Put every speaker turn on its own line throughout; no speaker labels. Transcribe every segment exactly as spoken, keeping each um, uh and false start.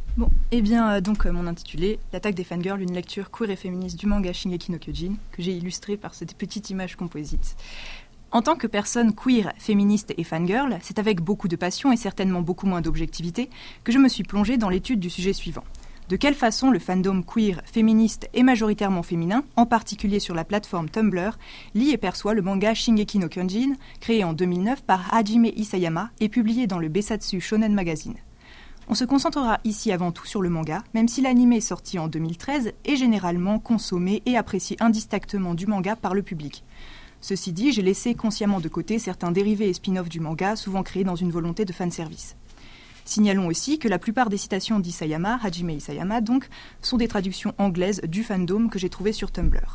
Bon, eh bien, euh, donc, euh, mon intitulé, L'attaque des fangirls, une lecture queer et féministe du manga Shingeki no Kyojin, que j'ai illustré par cette petite image composite. En tant que personne queer, féministe et fangirl, c'est avec beaucoup de passion et certainement beaucoup moins d'objectivité que je me suis plongée dans l'étude du sujet suivant. De quelle façon le fandom queer, féministe et majoritairement féminin, en particulier sur la plateforme Tumblr, lit et perçoit le manga Shingeki no Kyojin, créé en deux mille neuf par Hajime Isayama et publié dans le Besatsu Shonen Magazine. On se concentrera ici avant tout sur le manga, même si l'anime sorti en deux mille treize est généralement consommé et apprécié indistinctement du manga par le public. Ceci dit, j'ai laissé consciemment de côté certains dérivés et spin-offs du manga, souvent créés dans une volonté de fanservice. Signalons aussi que la plupart des citations d'Isayama, Hajime Isayama donc, sont des traductions anglaises du fandom que j'ai trouvées sur Tumblr.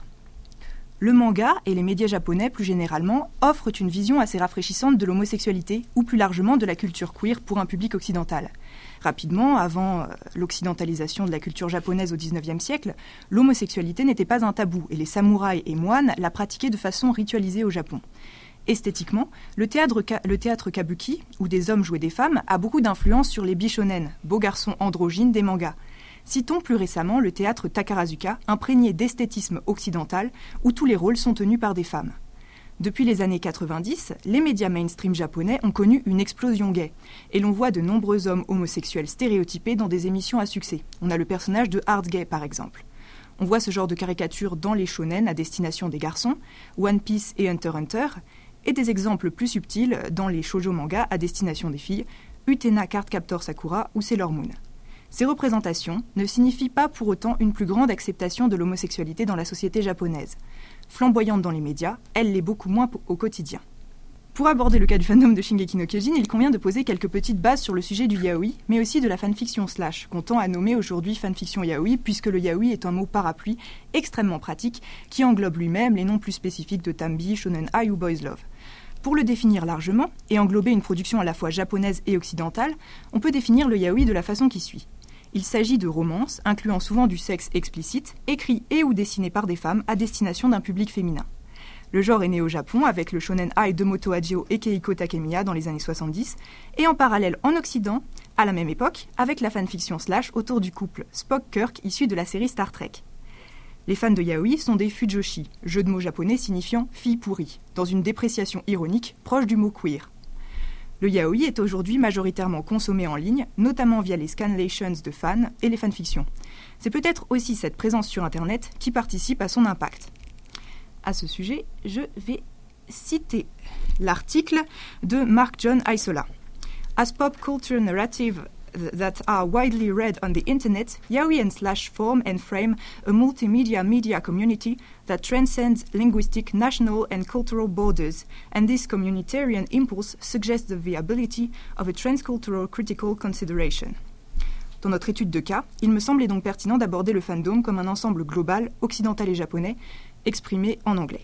Le manga, et les médias japonais plus généralement, offrent une vision assez rafraîchissante de l'homosexualité, ou plus largement de la culture queer pour un public occidental. Rapidement, avant euh, l'occidentalisation de la culture japonaise au dix-neuvième siècle, l'homosexualité n'était pas un tabou, et les samouraïs et moines la pratiquaient de façon ritualisée au Japon. Esthétiquement, le théâtre, le théâtre kabuki, où des hommes jouaient des femmes, a beaucoup d'influence sur les bishonen, beaux garçons androgynes des mangas. Citons plus récemment le théâtre Takarazuka, imprégné d'esthétisme occidental, où tous les rôles sont tenus par des femmes. Depuis les années quatre-vingt-dix, les médias mainstream japonais ont connu une explosion gay, et l'on voit de nombreux hommes homosexuels stéréotypés dans des émissions à succès. On a le personnage de Hard Gay par exemple. On voit ce genre de caricature dans les shonen à destination des garçons, One Piece et Hunter x Hunter, et des exemples plus subtils dans les shoujo mangas à destination des filles, Utena Cardcaptor Sakura ou Sailor Moon. Ces représentations ne signifient pas pour autant une plus grande acceptation de l'homosexualité dans la société japonaise. Flamboyante dans les médias, elle l'est beaucoup moins au quotidien. Pour aborder le cas du fandom de Shingeki no Kyojin, il convient de poser quelques petites bases sur le sujet du yaoi, mais aussi de la fanfiction slash, qu'on tend à nommer aujourd'hui fanfiction yaoi, puisque le yaoi est un mot parapluie extrêmement pratique qui englobe lui-même les noms plus spécifiques de Tambi, Shonen Ai ou Boys Love. Pour le définir largement, et englober une production à la fois japonaise et occidentale, on peut définir le yaoi de la façon qui suit. Il s'agit de romances, incluant souvent du sexe explicite, écrits et ou dessinés par des femmes à destination d'un public féminin. Le genre est né au Japon avec le shonen ai de Moto Hajio et Keiko Takemiya dans les années soixante-dix, et en parallèle en Occident, à la même époque, avec la fanfiction slash autour du couple Spock-Kirk issu de la série Star Trek. Les fans de yaoi sont des fujoshi, jeu de mots japonais signifiant « fille pourrie », dans une dépréciation ironique proche du mot queer. Le yaoi est aujourd'hui majoritairement consommé en ligne, notamment via les scanlations de fans et les fanfictions. C'est peut-être aussi cette présence sur Internet qui participe à son impact. À ce sujet, je vais citer l'article de Mark John Isola. As pop culture narrative that are widely read on the internet, yaoi and slash form and frame a multimedia media community that transcends linguistic, national and cultural borders, and this communitarian impulse suggests the viability of a transcultural critical consideration. Dans notre étude de cas, il me semblait donc pertinent d'aborder le fandom comme un ensemble global, occidental et japonais, exprimé en anglais.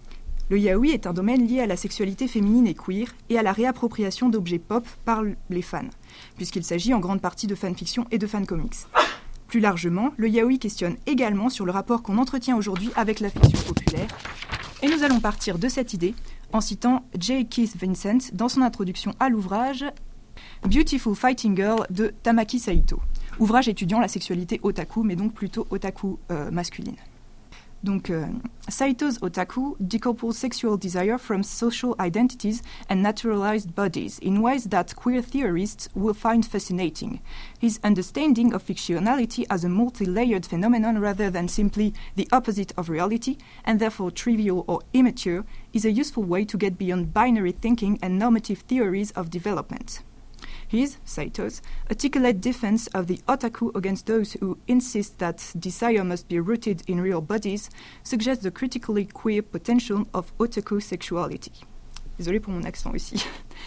Le yaoi est un domaine lié à la sexualité féminine et queer et à la réappropriation d'objets pop par les fans, puisqu'il s'agit en grande partie de fanfiction et de fancomics. Plus largement, le yaoi questionne également sur le rapport qu'on entretient aujourd'hui avec la fiction populaire, et nous allons partir de cette idée en citant J. Keith Vincent dans son introduction à l'ouvrage Beautiful Fighting Girl de Tamaki Saito, ouvrage étudiant la sexualité otaku, mais donc plutôt otaku euh, masculine. Donc, euh, Saito's otaku decouples sexual desire from social identities and naturalized bodies in ways that queer theorists will find fascinating. His understanding of fictionality as a multi-layered phenomenon rather than simply the opposite of reality, and therefore trivial or immature, is a useful way to get beyond binary thinking and normative theories of development. His, Saito's, articulate defense of the otaku against those who insist that desire must be rooted in real bodies suggests the critically queer potential of otaku sexuality. Désolée pour mon accent aussi.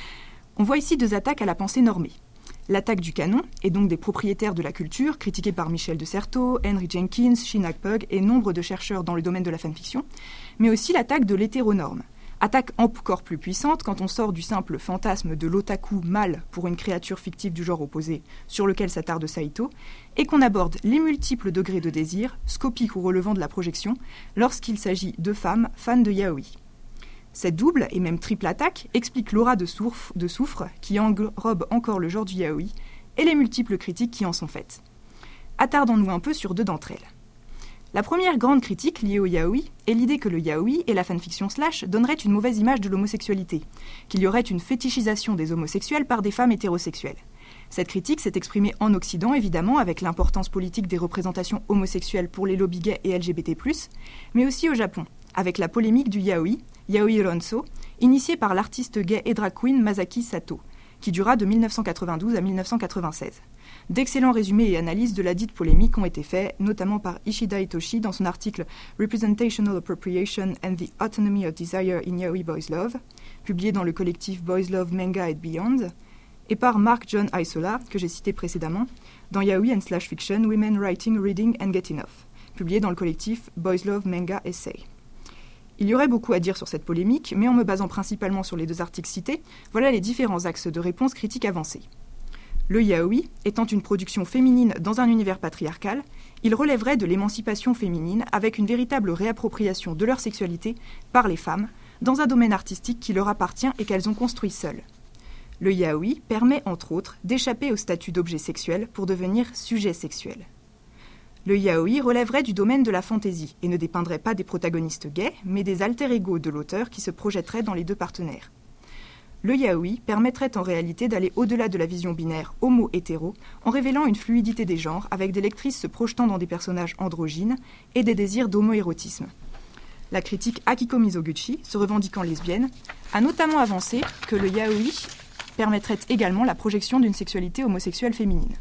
On voit ici deux attaques à la pensée normée. L'attaque du canon, et donc des propriétaires de la culture, critiquée par Michel de Certeau, Henry Jenkins, Shin Pug et nombre de chercheurs dans le domaine de la fanfiction, mais aussi l'attaque de l'hétéronorme. Attaque encore plus puissante quand on sort du simple fantasme de l'otaku mâle pour une créature fictive du genre opposé, sur lequel s'attarde Saito, et qu'on aborde les multiples degrés de désir, scopiques ou relevant de la projection, lorsqu'il s'agit de femmes fans de yaoi. Cette double, et même triple attaque, explique l'aura de, sourf, de soufre qui enrobe encore le genre du yaoi, et les multiples critiques qui en sont faites. Attardons-nous un peu sur deux d'entre elles. La première grande critique liée au yaoi est l'idée que le yaoi et la fanfiction slash donneraient une mauvaise image de l'homosexualité, qu'il y aurait une fétichisation des homosexuels par des femmes hétérosexuelles. Cette critique s'est exprimée en Occident, évidemment, avec l'importance politique des représentations homosexuelles pour les lobbies gays et L G B T plus, mais aussi au Japon, avec la polémique du yaoi, yaoi ronso, initiée par l'artiste gay et drag queen Masaki Sato, qui dura de dix-neuf cent quatre-vingt-douze à dix-neuf cent quatre-vingt-seize. D'excellents résumés et analyses de la dite polémique ont été faits, notamment par Ishida Itoshi dans son article « Representational Appropriation and the Autonomy of Desire in Yaoi Boys Love », publié dans le collectif Boys Love Manga and Beyond, et par Mark John Isola, que j'ai cité précédemment, dans Yaoi and Slash Fiction, Women Writing, Reading and Getting Off, publié dans le collectif Boys Love Manga Essay. Il y aurait beaucoup à dire sur cette polémique, mais en me basant principalement sur les deux articles cités, voilà les différents axes de réponse critiques avancés. Le yaoi, étant une production féminine dans un univers patriarcal, il relèverait de l'émancipation féminine avec une véritable réappropriation de leur sexualité par les femmes, dans un domaine artistique qui leur appartient et qu'elles ont construit seules. Le yaoi permet, entre autres, d'échapper au statut d'objet sexuel pour devenir sujet sexuel. Le yaoi relèverait du domaine de la fantaisie et ne dépeindrait pas des protagonistes gays, mais des alter-ego de l'auteur qui se projetteraient dans les deux partenaires. Le yaoi permettrait en réalité d'aller au-delà de la vision binaire homo-hétéro en révélant une fluidité des genres avec des lectrices se projetant dans des personnages androgynes et des désirs d'homo-érotisme. La critique Akiko Mizoguchi, se revendiquant lesbienne, a notamment avancé que le yaoi permettrait également la projection d'une sexualité homosexuelle féminine.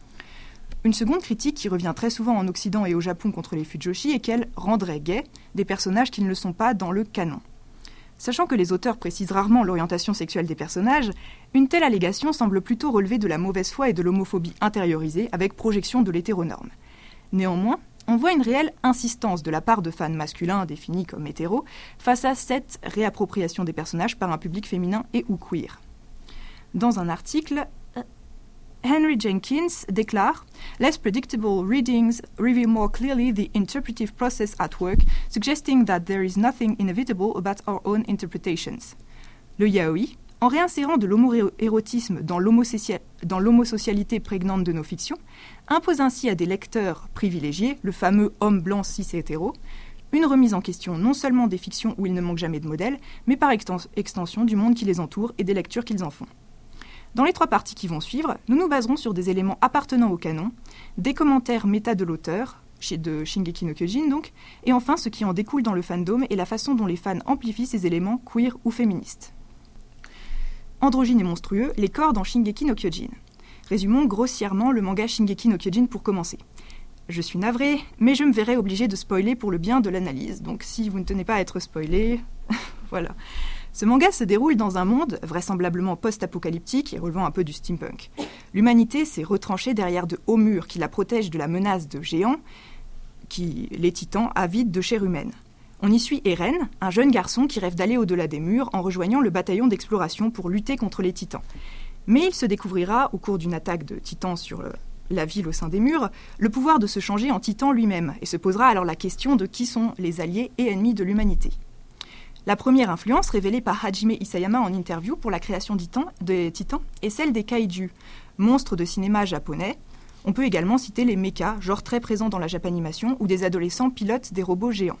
Une seconde critique qui revient très souvent en Occident et au Japon contre les fujoshi est qu'elle rendrait gays des personnages qui ne le sont pas dans le canon. Sachant que les auteurs précisent rarement l'orientation sexuelle des personnages, une telle allégation semble plutôt relever de la mauvaise foi et de l'homophobie intériorisée avec projection de l'hétéronorme. Néanmoins, on voit une réelle insistance de la part de fans masculins définis comme hétéros face à cette réappropriation des personnages par un public féminin et ou queer. Dans un article, Henry Jenkins déclare « Less predictable readings reveal more clearly the interpretive process at work, suggesting that there is nothing inevitable about our own interpretations. » Le yaoi, en réinsérant de l'homo-érotisme dans l'homosocialité prégnante de nos fictions, impose ainsi à des lecteurs privilégiés, le fameux homme blanc cis-hétéro, une remise en question non seulement des fictions où il ne manque jamais de modèles, mais par extension du monde qui les entoure et des lectures qu'ils en font. Dans les trois parties qui vont suivre, nous nous baserons sur des éléments appartenant au canon, des commentaires méta de l'auteur, de Shingeki no Kyojin donc, et enfin ce qui en découle dans le fandom et la façon dont les fans amplifient ces éléments queer ou féministes. Androgynes et monstrueux, les corps dans Shingeki no Kyojin. Résumons grossièrement le manga Shingeki no Kyojin pour commencer. Je suis navrée, mais je me verrai obligée de spoiler pour le bien de l'analyse, donc si vous ne tenez pas à être spoilé, voilà. Ce manga se déroule dans un monde vraisemblablement post-apocalyptique et relevant un peu du steampunk. L'humanité s'est retranchée derrière de hauts murs qui la protègent de la menace de géants, qui, les titans, avides de chair humaine. On y suit Eren, un jeune garçon qui rêve d'aller au-delà des murs en rejoignant le bataillon d'exploration pour lutter contre les titans. Mais il se découvrira, au cours d'une attaque de titans sur le, la ville au sein des murs, le pouvoir de se changer en titan lui-même, et se posera alors la question de qui sont les alliés et ennemis de l'humanité. La première influence révélée par Hajime Isayama en interview pour la création des Titans est celle des kaiju, monstres de cinéma japonais. On peut également citer les mechas, genre très présent dans la japanimation, où des adolescents pilotent des robots géants.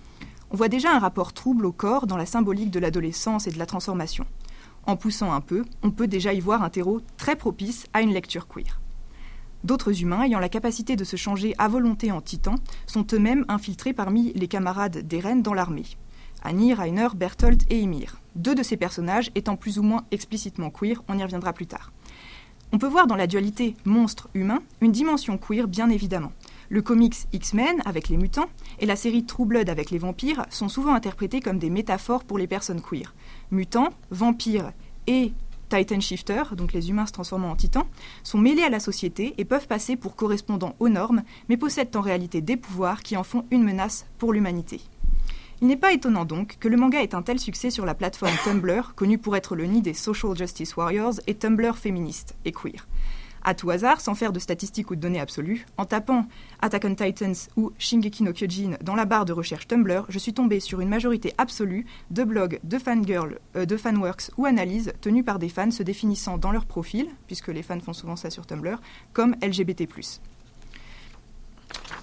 On voit déjà un rapport trouble au corps dans la symbolique de l'adolescence et de la transformation. En poussant un peu, on peut déjà y voir un terreau très propice à une lecture queer. D'autres humains ayant la capacité de se changer à volonté en titans sont eux-mêmes infiltrés parmi les camarades d'Eren dans l'armée. Annie, Rainer, Berthold et Ymir. Deux de ces personnages étant plus ou moins explicitement queer, on y reviendra plus tard. On peut voir dans la dualité monstre-humain une dimension queer bien évidemment. Le comics X-Men avec les mutants et la série True Blood avec les vampires sont souvent interprétés comme des métaphores pour les personnes queer. Mutants, vampires et Titan Shifter, donc les humains se transformant en titans, sont mêlés à la société et peuvent passer pour correspondants aux normes, mais possèdent en réalité des pouvoirs qui en font une menace pour l'humanité. Il n'est pas étonnant donc que le manga ait un tel succès sur la plateforme Tumblr, connue pour être le nid des social justice warriors et Tumblr féministes et queer. À tout hasard, sans faire de statistiques ou de données absolues, en tapant Attack on Titans ou Shingeki no Kyojin dans la barre de recherche Tumblr, je suis tombée sur une majorité absolue de blogs, de fangirls, euh, de fanworks ou analyses tenus par des fans se définissant dans leur profil, puisque les fans font souvent ça sur Tumblr, comme L G B T plus.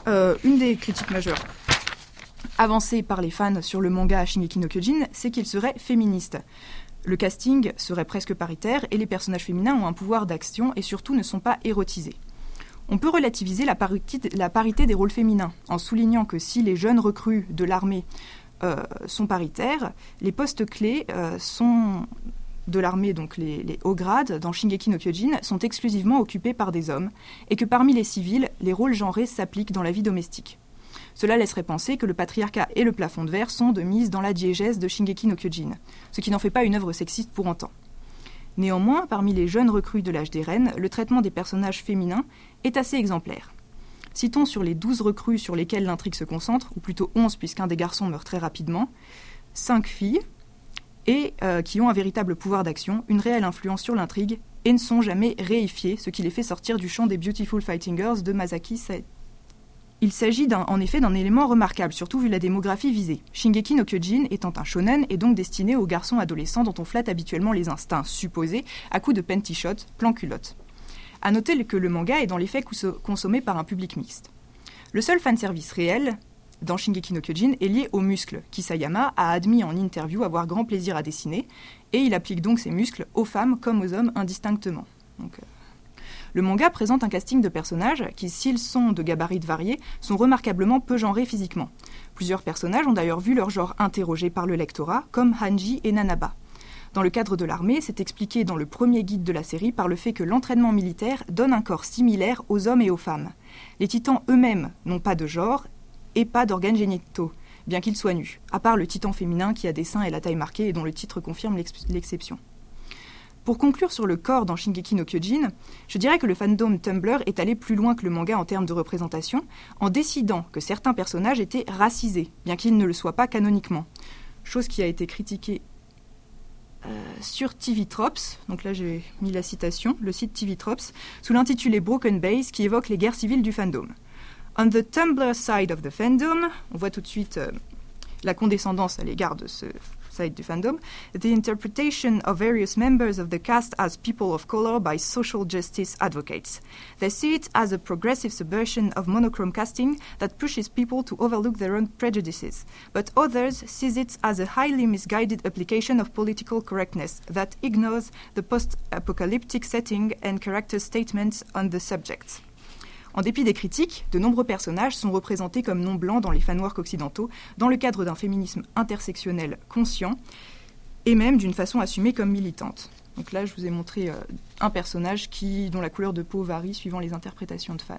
Euh, une des critiques majeures avancées par les fans sur le manga Shingeki no Kyojin, c'est qu'il serait féministe. Le casting serait presque paritaire et les personnages féminins ont un pouvoir d'action et surtout ne sont pas érotisés. On peut relativiser la parité, la parité des rôles féminins en soulignant que si les jeunes recrues de l'armée euh, sont paritaires, les postes clés euh, sont de l'armée, donc les, les hauts grades, dans Shingeki no Kyojin, sont exclusivement occupés par des hommes et que parmi les civils, les rôles genrés s'appliquent dans la vie domestique. Cela laisserait penser que le patriarcat et le plafond de verre sont de mise dans la diégèse de Shingeki no Kyojin, ce qui n'en fait pas une œuvre sexiste pour autant. Néanmoins, parmi les jeunes recrues de l'âge d'Eren, le traitement des personnages féminins est assez exemplaire. Citons sur les douze recrues sur lesquelles l'intrigue se concentre, ou plutôt onze puisqu'un des garçons meurt très rapidement, cinq filles, et euh, qui ont un véritable pouvoir d'action, une réelle influence sur l'intrigue, et ne sont jamais réifiées, ce qui les fait sortir du champ des Beautiful Fighting Girls de Masaki Saito. Il s'agit d'un, en effet d'un élément remarquable, surtout vu la démographie visée. Shingeki no Kyojin étant un shonen est donc destiné aux garçons adolescents dont on flatte habituellement les instincts supposés à coups de panty shot, plan culotte. A noter que le manga est dans les faits consommé par un public mixte. Le seul fanservice réel dans Shingeki no Kyojin est lié aux muscles, qu'Isayama a admis en interview avoir grand plaisir à dessiner, et il applique donc ses muscles aux femmes comme aux hommes indistinctement. Donc, euh... Le manga présente un casting de personnages qui, s'ils sont de gabarits variés, sont remarquablement peu genrés physiquement. Plusieurs personnages ont d'ailleurs vu leur genre interrogé par le lectorat, comme Hanji et Nanaba. Dans le cadre de l'armée, c'est expliqué dans le premier guide de la série par le fait que l'entraînement militaire donne un corps similaire aux hommes et aux femmes. Les titans eux-mêmes n'ont pas de genre et pas d'organes génitaux, bien qu'ils soient nus, à part le titan féminin qui a des seins et la taille marquée et dont le titre confirme l'ex- l'exception. Pour conclure sur le corps dans Shingeki no Kyojin, je dirais que le fandom Tumblr est allé plus loin que le manga en termes de représentation, en décidant que certains personnages étaient racisés, bien qu'ils ne le soient pas canoniquement. Chose qui a été critiquée euh, sur T V Tropes, donc là j'ai mis la citation, le site T V Tropes, sous l'intitulé Broken Base qui évoque les guerres civiles du fandom. On the Tumblr side of the fandom, on voit tout de suite euh, la condescendance à l'égard de ce side du fandom, the interpretation of various members of the cast as people of color by social justice advocates. They see it as a progressive subversion of monochrome casting that pushes people to overlook their own prejudices, but others sees it as a highly misguided application of political correctness that ignores the post-apocalyptic setting and character statements on the subject. En dépit des critiques, de nombreux personnages sont représentés comme non blancs dans les fanworks occidentaux, dans le cadre d'un féminisme intersectionnel conscient, et même d'une façon assumée comme militante. Donc là, je vous ai montré euh, un personnage qui, dont la couleur de peau varie suivant les interprétations de fans.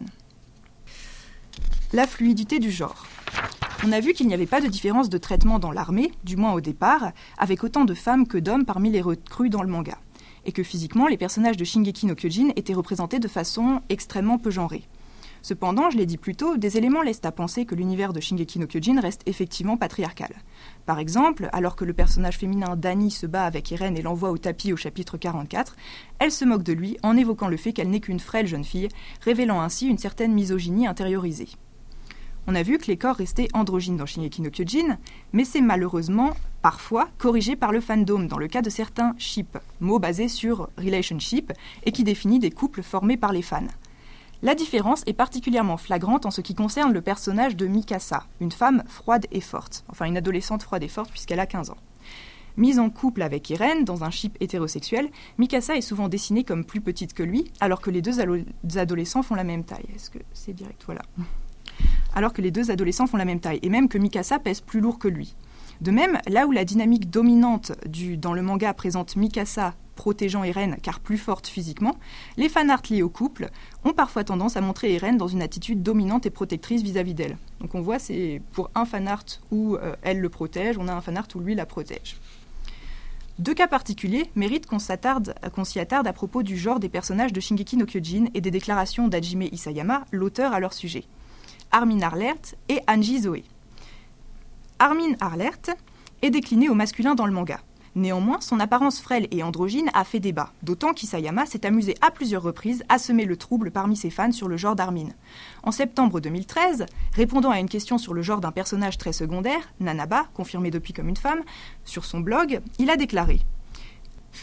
La fluidité du genre. On a vu qu'il n'y avait pas de différence de traitement dans l'armée, du moins au départ, avec autant de femmes que d'hommes parmi les recrues dans le manga, et que physiquement, les personnages de Shingeki no Kyojin étaient représentés de façon extrêmement peu genrée. Cependant, je l'ai dit plus tôt, des éléments laissent à penser que l'univers de Shingeki no Kyojin reste effectivement patriarcal. Par exemple, alors que le personnage féminin Dani se bat avec Eren et l'envoie au tapis au chapitre quarante-quatre, elle se moque de lui en évoquant le fait qu'elle n'est qu'une frêle jeune fille, révélant ainsi une certaine misogynie intériorisée. On a vu que les corps restaient androgynes dans Shingeki no Kyojin, mais c'est malheureusement, parfois, corrigé par le fandom dans le cas de certains ships, mot basé sur relationship et qui définit des couples formés par les fans. La différence est particulièrement flagrante en ce qui concerne le personnage de Mikasa, une femme froide et forte, enfin une adolescente froide et forte puisqu'elle a quinze ans. Mise en couple avec Eren, dans un ship hétérosexuel, Mikasa est souvent dessinée comme plus petite que lui, alors que les deux alo- adolescents font la même taille. Est-ce que c'est direct ? Voilà. Alors que les deux adolescents font la même taille, et même que Mikasa pèse plus lourd que lui. De même, là où la dynamique dominante du, dans le manga présente Mikasa protégeant Eren car plus forte physiquement, les fanarts liés au couple ont parfois tendance à montrer Eren dans une attitude dominante et protectrice vis-à-vis d'elle. Donc on voit, c'est pour un fanart où euh, elle le protège, on a un fanart où lui la protège. Deux cas particuliers méritent qu'on, s'attarde, qu'on s'y attarde à propos du genre des personnages de Shingeki no Kyojin et des déclarations d'Hajime Isayama, l'auteur à leur sujet. Armin Arlert et Anji Zoe. Armin Arlert est décliné au masculin dans le manga. Néanmoins, son apparence frêle et androgyne a fait débat, d'autant qu'Isayama s'est amusé à plusieurs reprises à semer le trouble parmi ses fans sur le genre d'Armin. En septembre deux mille treize, répondant à une question sur le genre d'un personnage très secondaire, Nanaba, confirmée depuis comme une femme, sur son blog, il a déclaré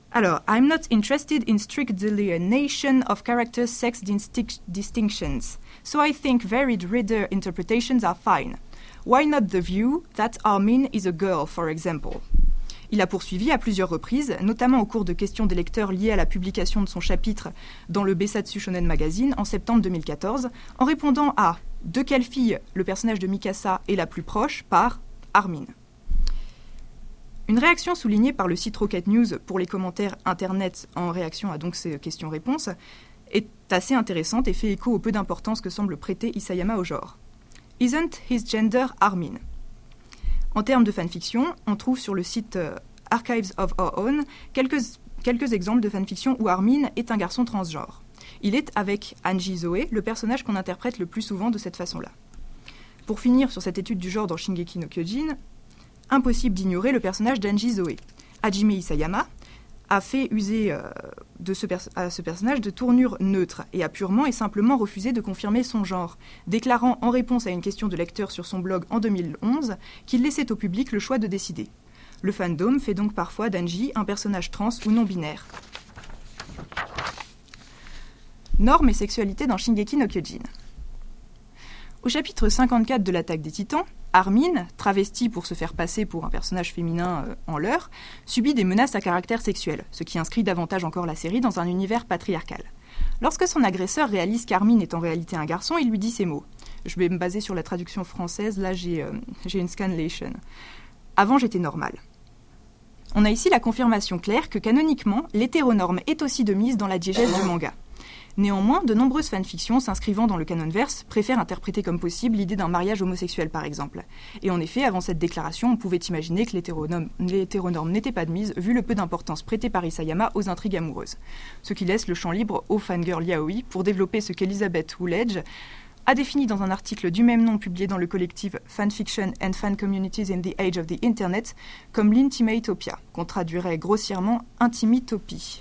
Alors, I'm not interested in strict delineation of character sex distinc- distinctions, so I think varied reader interpretations are fine. Why not the view that Armin is a girl, for example? Il a poursuivi à plusieurs reprises, notamment au cours de questions des lecteurs liées à la publication de son chapitre dans le Besatsu Shonen Magazine en septembre deux mille quatorze, en répondant à « De quelle fille le personnage de Mikasa est la plus proche ?» par « Armin ». Une réaction soulignée par le site Rocket News pour les commentaires internet en réaction à donc ces questions-réponses est assez intéressante et fait écho au peu d'importance que semble prêter Isayama au genre. Isn't his gender Armin? En termes de fanfiction, on trouve sur le site euh, Archives of Our Own quelques, quelques exemples de fanfiction où Armin est un garçon transgenre. Il est avec Anji Zoe, le personnage qu'on interprète le plus souvent de cette façon-là. Pour finir sur cette étude du genre dans Shingeki no Kyojin, impossible d'ignorer le personnage d'Anji Zoe. Hajime Isayama a fait user euh, de ce pers- à ce personnage de tournure neutre et a purement et simplement refusé de confirmer son genre, déclarant en réponse à une question de lecteur sur son blog en deux mille onze qu'il laissait au public le choix de décider. Le fandom fait donc parfois d'Anji un personnage trans ou non-binaire. Normes et sexualité dans Shingeki no Kyojin. Au chapitre cinquante-quatre de l'Attaque des Titans, Armin, travesti pour se faire passer pour un personnage féminin euh, en leurre, subit des menaces à caractère sexuel, ce qui inscrit davantage encore la série dans un univers patriarcal. Lorsque son agresseur réalise qu'Armin est en réalité un garçon, il lui dit ces mots. Je vais me baser sur la traduction française, là j'ai, euh, j'ai une scanlation. Avant j'étais normal. On a ici la confirmation claire que canoniquement, l'hétéronorme est aussi de mise dans la diégèse du manga. Néanmoins, de nombreuses fanfictions s'inscrivant dans le canonverse préfèrent interpréter comme possible l'idée d'un mariage homosexuel par exemple. Et en effet, avant cette déclaration, on pouvait imaginer que l'hétéronorme, l'hétéronorme n'était pas de mise vu le peu d'importance prêtée par Isayama aux intrigues amoureuses. Ce qui laisse le champ libre au fangirl yaoi pour développer ce qu'Elizabeth Woolledge a défini dans un article du même nom publié dans le collectif Fanfiction and Fan Communities in the Age of the Internet comme l'intimatopia, qu'on traduirait grossièrement intimitopie.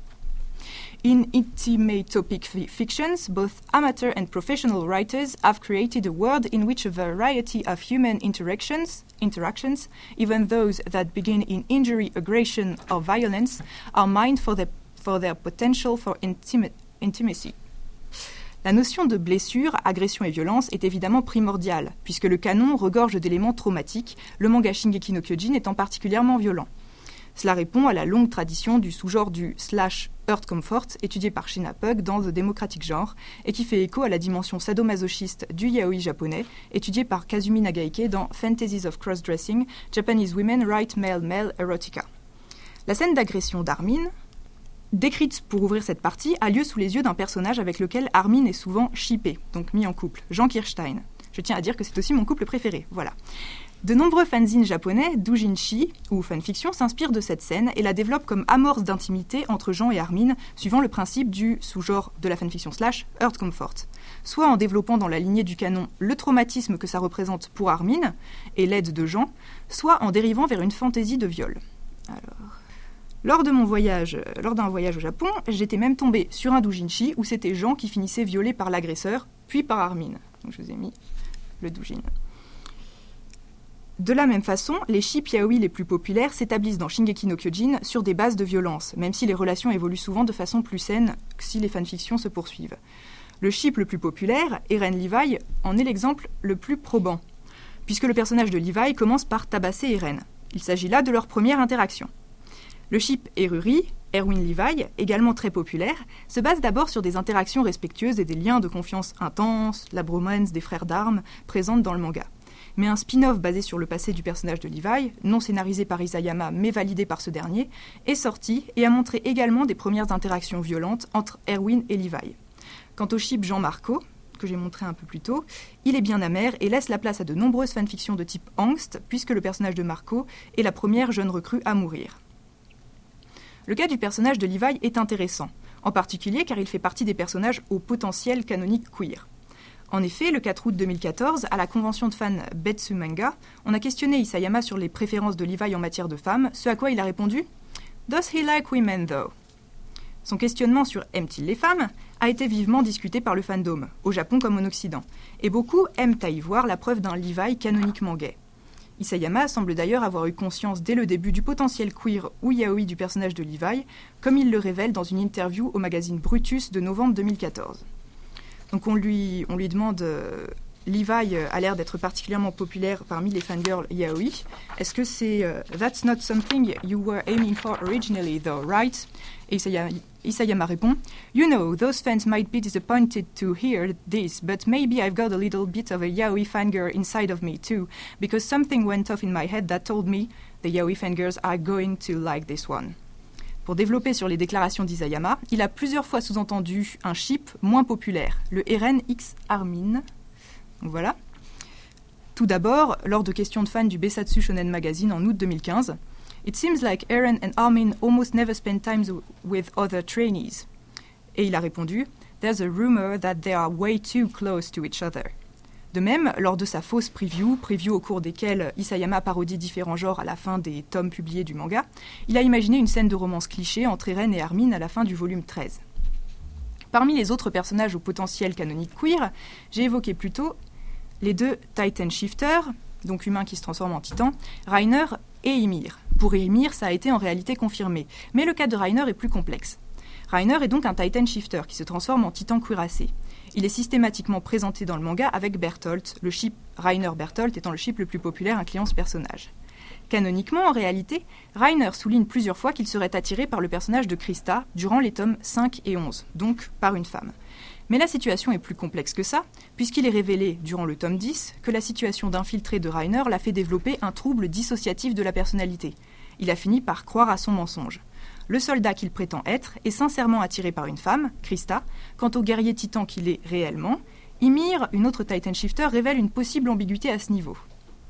In intimatopic fictions, both amateur and professional writers have created a world in which a variety of human interactions, interactions, even those that begin in injury, aggression, or violence, are mined for their, for their potential for intima- intimacy. La notion de blessure, agression et violence est évidemment primordiale, puisque le canon regorge d'éléments traumatiques, le manga Shingeki no Kyojin étant particulièrement violent. Cela répond à la longue tradition du sous-genre du slash Earth Comfort étudié par Shina Pug dans The Democratic Genre et qui fait écho à la dimension sadomasochiste du yaoi japonais étudié par Kazumi Nagaike dans Fantasies of Cross-Dressing, Japanese Women Write Male-Male Erotica. La scène d'agression d'Armin, décrite pour ouvrir cette partie, a lieu sous les yeux d'un personnage avec lequel Armin est souvent shippé, donc mis en couple, Jean Kirstein. Je tiens à dire que c'est aussi mon couple préféré, voilà. De nombreux fanzines japonais, doujinshi ou fanfiction, s'inspirent de cette scène et la développent comme amorce d'intimité entre Jean et Armin, suivant le principe du sous-genre de la fanfiction slash Earth Comfort. Soit en développant dans la lignée du canon le traumatisme que ça représente pour Armin et l'aide de Jean, soit en dérivant vers une fantaisie de viol. Alors... Lors de mon voyage, lors d'un voyage au Japon, j'étais même tombée sur un doujinshi où c'était Jean qui finissait violé par l'agresseur, puis par Armin. Donc je vous ai mis le doujin. De la même façon, les ships yaoi les plus populaires s'établissent dans Shingeki no Kyojin sur des bases de violence, même si les relations évoluent souvent de façon plus saine que si les fanfictions se poursuivent. Le ship le plus populaire, Eren Levi, en est l'exemple le plus probant, puisque le personnage de Levi commence par tabasser Eren. Il s'agit là de leur première interaction. Le ship Eruri, Erwin Levi, également très populaire, se base d'abord sur des interactions respectueuses et des liens de confiance intenses, la bromance des frères d'armes, présentes dans le manga. Mais un spin-off basé sur le passé du personnage de Levi, non scénarisé par Isayama mais validé par ce dernier, est sorti et a montré également des premières interactions violentes entre Erwin et Levi. Quant au ship Jean-Marco, que j'ai montré un peu plus tôt, il est bien amer et laisse la place à de nombreuses fanfictions de type angst, puisque le personnage de Marco est la première jeune recrue à mourir. Le cas du personnage de Levi est intéressant, en particulier car il fait partie des personnages au potentiel canonique queer. En effet, le quatre août deux mille quatorze, à la convention de fans Betsu Manga, on a questionné Isayama sur les préférences de Levi en matière de femmes, ce à quoi il a répondu « Does he like women though ?» Son questionnement sur « aime-t-il les femmes ?» a été vivement discuté par le fandom, au Japon comme en Occident, et beaucoup aiment à y voir la preuve d'un Levi canoniquement gay. Isayama semble d'ailleurs avoir eu conscience dès le début du potentiel queer ou yaoi du personnage de Levi, comme il le révèle dans une interview au magazine Brutus de novembre deux mille quatorze. Donc on lui, on lui demande euh, Levi a l'air d'être particulièrement populaire parmi les fangirls yaoi. Est-ce que c'est euh, That's not something you were aiming for originally though, right? Et Isayama, Isayama répond You know, those fans might be disappointed to hear this, but maybe I've got a little bit of a yaoi fangirl inside of me too, because something went off in my head that told me the yaoi fangirls are going to like this one. Pour développer sur les déclarations d'Isayama, il a plusieurs fois sous-entendu un ship moins populaire, le Eren X Armin. Donc voilà. Tout d'abord, lors de questions de fans du Besatsu Shonen Magazine en août deux mille quinze, It seems like Eren and Armin almost never spend time with other trainees. Et il a répondu There's a rumor that they are way too close to each other. De même, lors de sa fausse preview, preview au cours desquelles Isayama parodie différents genres à la fin des tomes publiés du manga, il a imaginé une scène de romance cliché entre Eren et Armin à la fin du volume treize. Parmi les autres personnages au potentiel canonique queer, j'ai évoqué plus tôt les deux Titan Shifters, donc humains qui se transforment en titans, Reiner et Ymir. Pour Ymir, ça a été en réalité confirmé, mais le cas de Reiner est plus complexe. Reiner est donc un Titan Shifter qui se transforme en titan cuirassé. Il est systématiquement présenté dans le manga avec Bertholdt, le ship Reiner-Bertholdt étant le ship le plus populaire incluant ce personnage. Canoniquement, en réalité, Reiner souligne plusieurs fois qu'il serait attiré par le personnage de Krista durant les tomes cinq et onze, donc par une femme. Mais la situation est plus complexe que ça, puisqu'il est révélé, durant le tome dix, que la situation d'infiltré de Reiner l'a fait développer un trouble dissociatif de la personnalité. Il a fini par croire à son mensonge. Le soldat qu'il prétend être est sincèrement attiré par une femme, Krista. Quant au guerrier titan qu'il est réellement, Ymir, une autre Titan Shifter, révèle une possible ambiguïté à ce niveau.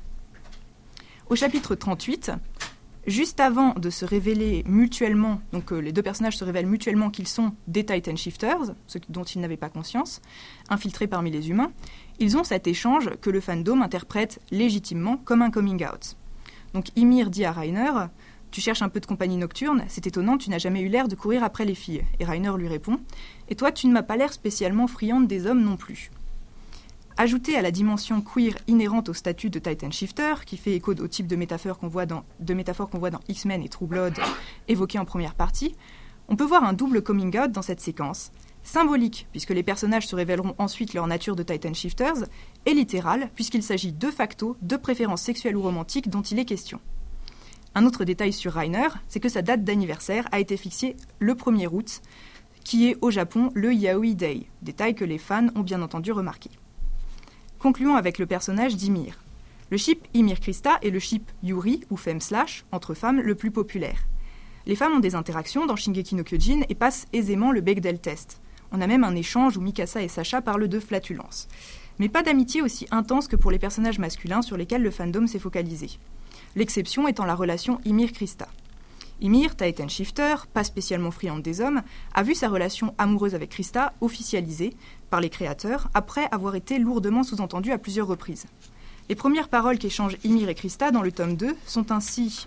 Au chapitre trente-huit, juste avant de se révéler mutuellement, donc euh, les deux personnages se révèlent mutuellement qu'ils sont des Titan Shifters, ce dont ils n'avaient pas conscience, infiltrés parmi les humains, ils ont cet échange que le fandom interprète légitimement comme un coming out. Donc Ymir dit à Reiner « Tu cherches un peu de compagnie nocturne, c'est étonnant, tu n'as jamais eu l'air de courir après les filles. » Et Reiner lui répond « Et toi, tu ne m'as pas l'air spécialement friande des hommes non plus. » Ajouté à la dimension queer inhérente au statut de Titan Shifter, qui fait écho au type de métaphore qu'on voit dans, de métaphore qu'on voit dans X-Men et True Blood, évoqué en première partie, on peut voir un double coming out dans cette séquence, symbolique, puisque les personnages se révéleront ensuite leur nature de Titan Shifters, et littéral, puisqu'il s'agit de facto de préférences sexuelles ou romantiques dont il est question. Un autre détail sur Reiner, c'est que sa date d'anniversaire a été fixée le premier août, qui est au Japon le Yaoi Day, détail que les fans ont bien entendu remarquer. Concluons avec le personnage d'Ymir. Le ship Ymir-Krista est le ship Yuri, ou femme slash, entre femmes, le plus populaire. Les femmes ont des interactions dans Shingeki no Kyojin et passent aisément le Bechdel test. On a même un échange où Mikasa et Sacha parlent de flatulence. Mais pas d'amitié aussi intense que pour les personnages masculins sur lesquels le fandom s'est focalisé. L'exception étant la relation Ymir-Krista. Ymir, Titan Shifter, pas spécialement friande des hommes, a vu sa relation amoureuse avec Krista officialisée par les créateurs après avoir été lourdement sous-entendue à plusieurs reprises. Les premières paroles qu'échangent Ymir et Krista dans le tome deux sont ainsi...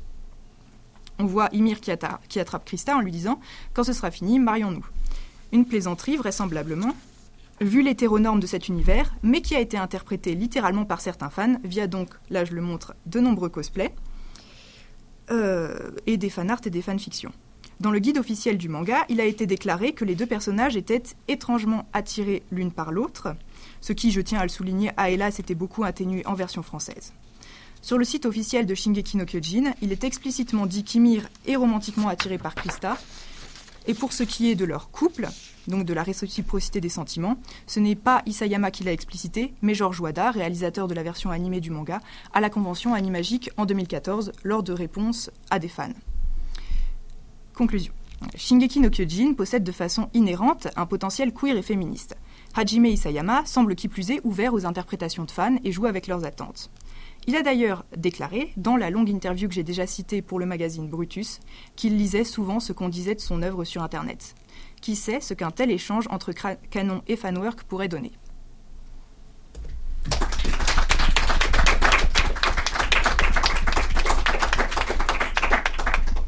On voit Ymir qui, atta- qui attrape Krista en lui disant « Quand ce sera fini, marions-nous ». Une plaisanterie, vraisemblablement, vu l'hétéronorme de cet univers, mais qui a été interprétée littéralement par certains fans, via donc, là je le montre, de nombreux cosplays, euh, et des fanarts et des fanfictions. Dans le guide officiel du manga, il a été déclaré que les deux personnages étaient étrangement attirés l'une par l'autre, ce qui, je tiens à le souligner, a hélas été beaucoup atténué en version française. Sur le site officiel de Shingeki no Kyojin, il est explicitement dit qu'Ymir est romantiquement attiré par Krista, et pour ce qui est de leur couple, donc de la réciprocité des sentiments, ce n'est pas Isayama qui l'a explicité, mais George Wada, réalisateur de la version animée du manga, à la convention Animagique en deux mille quatorze, lors de réponses à des fans. Conclusion. Shingeki no Kyojin possède de façon inhérente un potentiel queer et féministe. Hajime Isayama semble qui plus est ouvert aux interprétations de fans et joue avec leurs attentes. Il a d'ailleurs déclaré, dans la longue interview que j'ai déjà citée pour le magazine Brutus, qu'il lisait souvent ce qu'on disait de son œuvre sur Internet. Qui sait ce qu'un tel échange entre canon et fanwork pourrait donner ?